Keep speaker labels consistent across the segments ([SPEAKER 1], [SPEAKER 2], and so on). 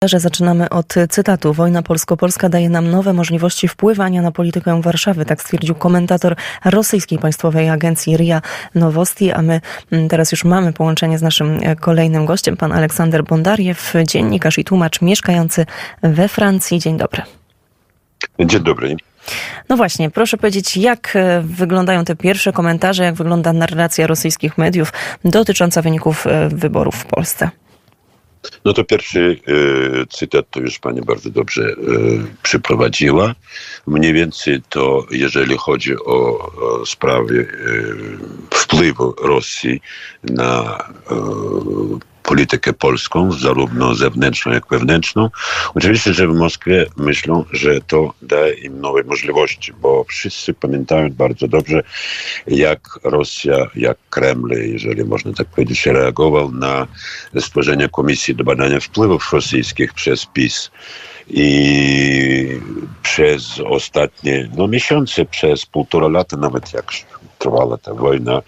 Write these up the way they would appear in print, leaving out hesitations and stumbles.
[SPEAKER 1] Że zaczynamy od cytatu. Wojna polsko-polska daje nam nowe możliwości wpływania na politykę Warszawy. Tak stwierdził komentator rosyjskiej państwowej agencji RIA Nowosti. A my teraz już mamy połączenie z naszym kolejnym gościem, pan Aleksander Bondariew, dziennikarz i tłumacz mieszkający we Francji. Dzień dobry.
[SPEAKER 2] Dzień dobry.
[SPEAKER 1] No właśnie, proszę powiedzieć, jak wyglądają te pierwsze komentarze, jak wygląda narracja rosyjskich mediów dotycząca wyników wyborów w Polsce?
[SPEAKER 2] No to pierwszy cytat to już pani bardzo dobrze przeprowadziła. Mniej więcej to, jeżeli chodzi o sprawy wpływu Rosji na politykę polską, zarówno zewnętrzną, jak i wewnętrzną. Oczywiście, że w Moskwie myślą, że to daje im nowe możliwości, bo wszyscy pamiętają bardzo dobrze, jak Rosja, jak Kreml, jeżeli można tak powiedzieć, reagował na stworzenie Komisji do badania wpływów rosyjskich przez PiS. I przez ostatnie miesiące, przez 1,5 lata, nawet jak trwała ta wojna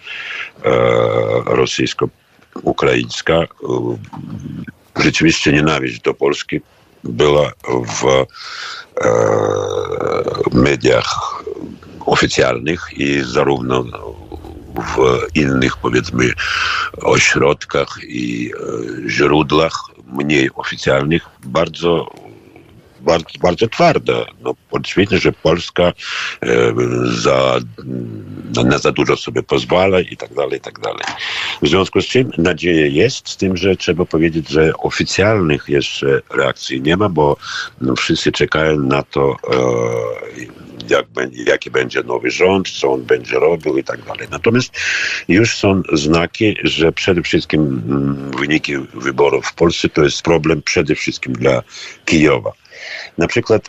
[SPEAKER 2] rosyjsko-ukraińska, rzeczywiście nienawiść do Polski była w mediach oficjalnych i zarówno w innych, powiedzmy, ośrodkach i źródłach mniej oficjalnych bardzo twarda. No, oczywiście, że Polska za dużo sobie pozwala i tak dalej, i tak dalej. W związku z czym nadzieja jest, z tym, że trzeba powiedzieć, że oficjalnych jeszcze reakcji nie ma, bo wszyscy czekają na to, jaki będzie nowy rząd, co on będzie robił i tak dalej. Natomiast już są znaki, że przede wszystkim wyniki wyborów w Polsce to jest problem przede wszystkim dla Kijowa. Na przykład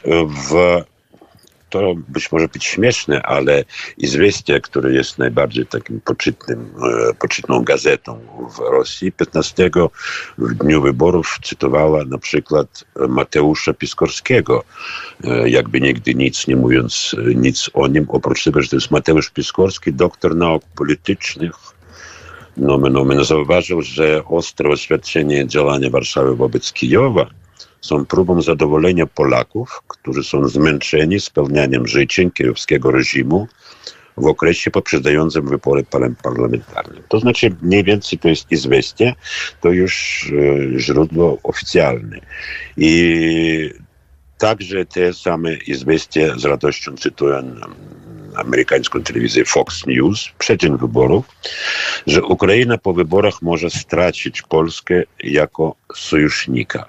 [SPEAKER 2] to być może być śmieszne, ale Izwestia, które jest najbardziej takim poczytną gazetą w Rosji, 15 w dniu wyborów cytowała na przykład Mateusza Piskorskiego, jakby nigdy nic nie mówiąc nic o nim, oprócz tego, że to jest Mateusz Piskorski, doktor nauk politycznych. Zauważył, że ostre oświadczenie działania Warszawy wobec Kijowa są próbą zadowolenia Polaków, którzy są zmęczeni spełnianiem życzeń kijowskiego reżimu w okresie poprzedzającym wybory parlamentarne. To znaczy mniej więcej to jest Izwestia, to już źródło oficjalne. I także te same Izwestia z radością cytują amerykańską telewizję Fox News przed dzień wyborów, że Ukraina po wyborach może stracić Polskę jako sojusznika.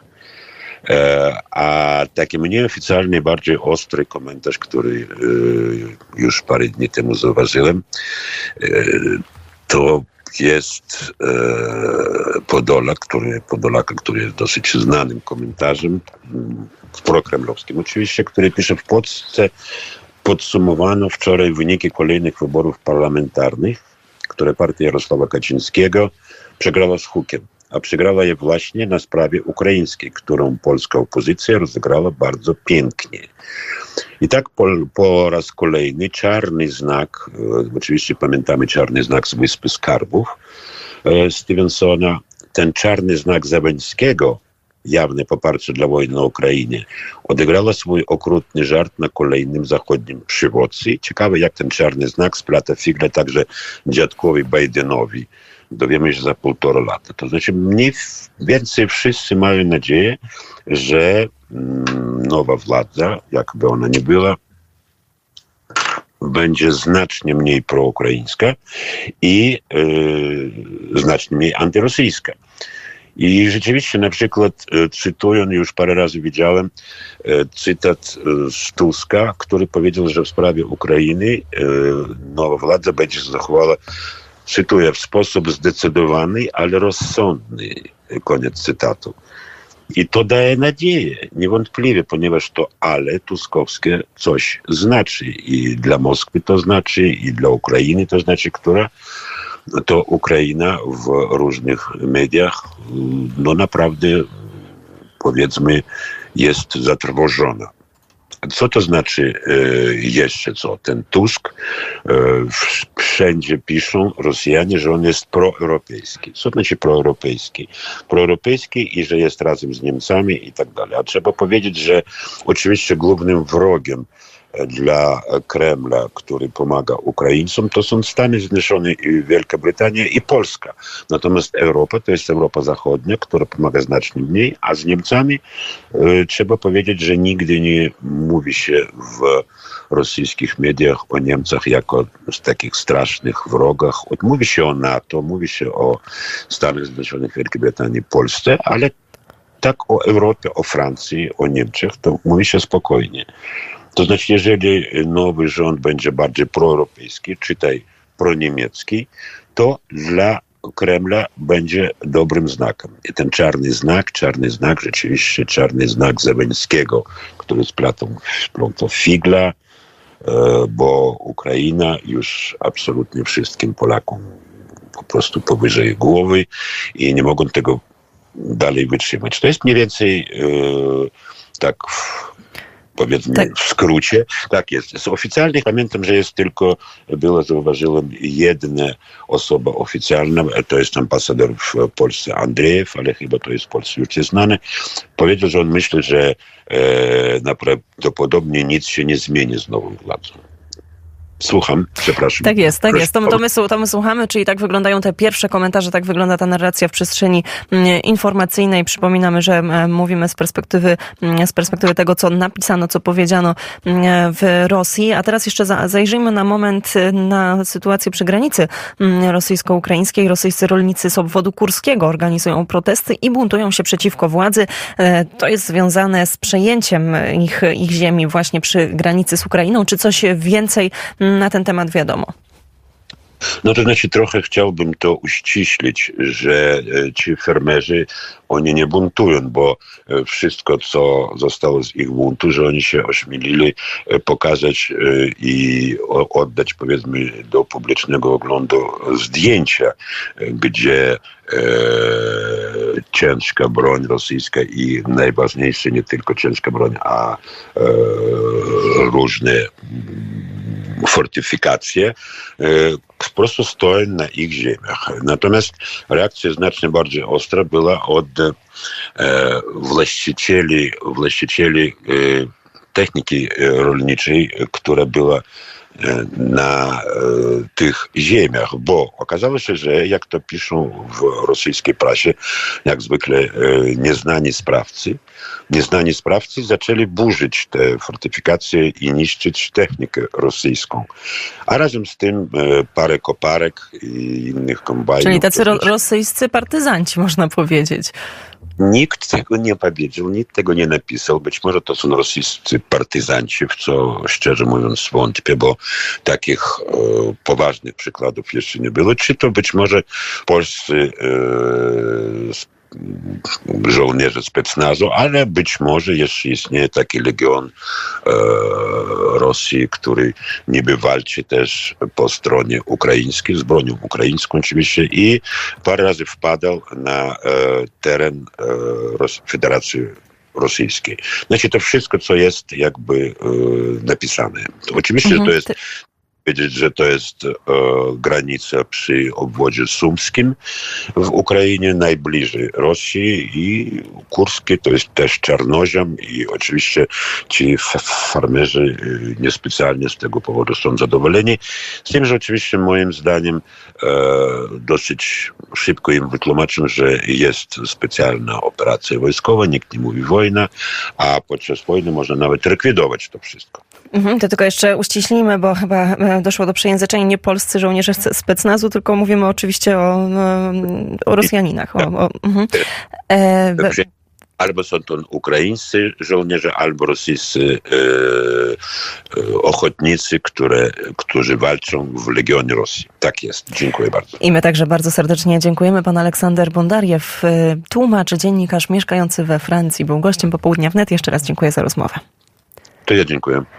[SPEAKER 2] A taki mniej oficjalny, bardziej ostry komentarz, który już parę dni temu zauważyłem, to jest Podolaka, który jest dosyć znanym komentarzem, prokremlowskim oczywiście, który pisze: w Polsce podsumowano wczoraj wyniki kolejnych wyborów parlamentarnych, które partia Jarosława Kaczyńskiego przegrała z hukiem. A przegrała je właśnie na sprawie ukraińskiej, którą polska opozycja rozegrała bardzo pięknie. I tak po raz kolejny czarny znak, oczywiście pamiętamy czarny znak z Wyspy Skarbów Stevensona, ten czarny znak Zełenskiego, jawne poparcie dla wojny na Ukrainie, odegrała swój okrutny żart na kolejnym zachodnim przywódcy. Ciekawe, jak ten czarny znak splata figle także dziadkowi Bidenowi. Dowiemy się za 1,5 lata. To znaczy mniej więcej wszyscy mają nadzieję, że nowa władza, jakby ona nie była, będzie znacznie mniej proukraińska i znacznie mniej antyrosyjska. I rzeczywiście na przykład cytują, już parę razy widziałem, cytat z Tuska, który powiedział, że w sprawie Ukrainy nowa władza będzie zachowała, cytuję, w sposób zdecydowany, ale rozsądny. Koniec cytatu. I to daje nadzieję, niewątpliwie, ponieważ to ale tuskowskie coś znaczy. I dla Moskwy to znaczy, i dla Ukrainy to znaczy, która to Ukraina w różnych mediach naprawdę, powiedzmy, jest zatrwożona. Co to znaczy jeszcze co? Ten Tusk, wszędzie piszą Rosjanie, że on jest proeuropejski. Co znaczy proeuropejski? Proeuropejski i że jest razem z Niemcami i tak dalej. A trzeba powiedzieć, że oczywiście głównym wrogiem dla Kremla, który pomaga Ukraińcom, to są Stany Zjednoczone i Wielka Brytania i Polska. Natomiast Europa to jest Europa Zachodnia, która pomaga znacznie mniej, a z Niemcami trzeba powiedzieć, że nigdy nie mówi się w rosyjskich mediach o Niemcach jako z takich strasznych wrogach. Mówi się o NATO, mówi się o Stanach Zjednoczonych, Wielkiej Brytanii, Polsce, ale tak o Europie, o Francji, o Niemczech, to mówi się spokojnie. To znaczy, jeżeli nowy rząd będzie bardziej proeuropejski, czytaj proniemiecki, to dla Kremla będzie dobrym znakiem. I ten czarny znak, rzeczywiście czarny znak Zełenskiego, który splątał figla, bo Ukraina już absolutnie wszystkim Polakom po prostu powyżej głowy i nie mogą tego dalej wytrzymać. To jest mniej więcej tak powiedzmy w skrócie. Tak jest. Z oficjalnych pamiętam, że jest tylko, zauważyłem, jedna osoba oficjalna, to jest ambasador w Polsce Andrzejew, ale chyba to jest w Polsce już jest znany. Powiedział, że on myśli, że prawdopodobnie nic się nie zmieni z nową władzą. Słucham, przepraszam.
[SPEAKER 1] Tak jest. To my słuchamy, czyli tak wyglądają te pierwsze komentarze, tak wygląda ta narracja w przestrzeni informacyjnej. Przypominamy, że mówimy z perspektywy tego, co napisano, co powiedziano w Rosji. A teraz jeszcze zajrzyjmy na moment na sytuację przy granicy rosyjsko-ukraińskiej. Rosyjscy rolnicy z obwodu kurskiego organizują protesty i buntują się przeciwko władzy. To jest związane z przejęciem ich ziemi właśnie przy granicy z Ukrainą. Czy coś więcej na ten temat wiadomo?
[SPEAKER 2] No to znaczy trochę chciałbym to uściślić, że ci fermerzy, oni nie buntują, bo wszystko, co zostało z ich buntu, że oni się ośmielili pokazać i oddać, powiedzmy, do publicznego oglądu zdjęcia, gdzie ciężka broń rosyjska i najważniejsze nie tylko ciężka broń, a różne fortyfikacje po prostu stoją na ich ziemiach. Natomiast reakcja znacznie bardziej ostra była od właścicieli techniki rolniczej, która była na tych ziemiach, bo okazało się, że jak to piszą w rosyjskiej prasie, jak zwykle nieznani sprawcy zaczęli burzyć te fortyfikacje i niszczyć technikę rosyjską. A razem z tym parę koparek i innych kombajnów.
[SPEAKER 1] Czyli tacy rosyjscy partyzanci, można powiedzieć.
[SPEAKER 2] Nikt tego nie powiedział, nikt tego nie napisał. Być może to są rosyjscy partyzanci, w co szczerze mówiąc wątpię, bo takich poważnych przykładów jeszcze nie było. Czy to być może polscy żołnierze specnazu, ale być może jeszcze istnieje taki legion Rosji, który niby walczy też po stronie ukraińskiej, z bronią ukraińską oczywiście i parę razy wpadał na teren Federacji Rosyjskiej. Znaczy to wszystko, co jest jakby napisane. To oczywiście, że to jest powiedzieć, że to jest granica przy obwodzie sumskim w Ukrainie, najbliżej Rosji i Kurskie to jest też Czarnoziom i oczywiście ci farmerzy niespecjalnie z tego powodu są zadowoleni. Z tym, że oczywiście moim zdaniem dosyć szybko im wytłumaczą, że jest specjalna operacja wojskowa, nikt nie mówi wojna, a podczas wojny można nawet likwidować to wszystko.
[SPEAKER 1] To tylko jeszcze uściślijmy, bo chyba doszło do przejęzyczenia, nie polscy żołnierze specnazu, tylko mówimy oczywiście o Rosjaninach.
[SPEAKER 2] Albo są to ukraińscy żołnierze, albo rosyjscy ochotnicy, którzy walczą w Legionie Rosji. Tak jest. Dziękuję bardzo.
[SPEAKER 1] I my także bardzo serdecznie dziękujemy. Pan Aleksander Bondarjew, tłumacz, dziennikarz mieszkający we Francji, był gościem Popołudnia Wnet. Jeszcze raz dziękuję za rozmowę.
[SPEAKER 2] To ja dziękuję.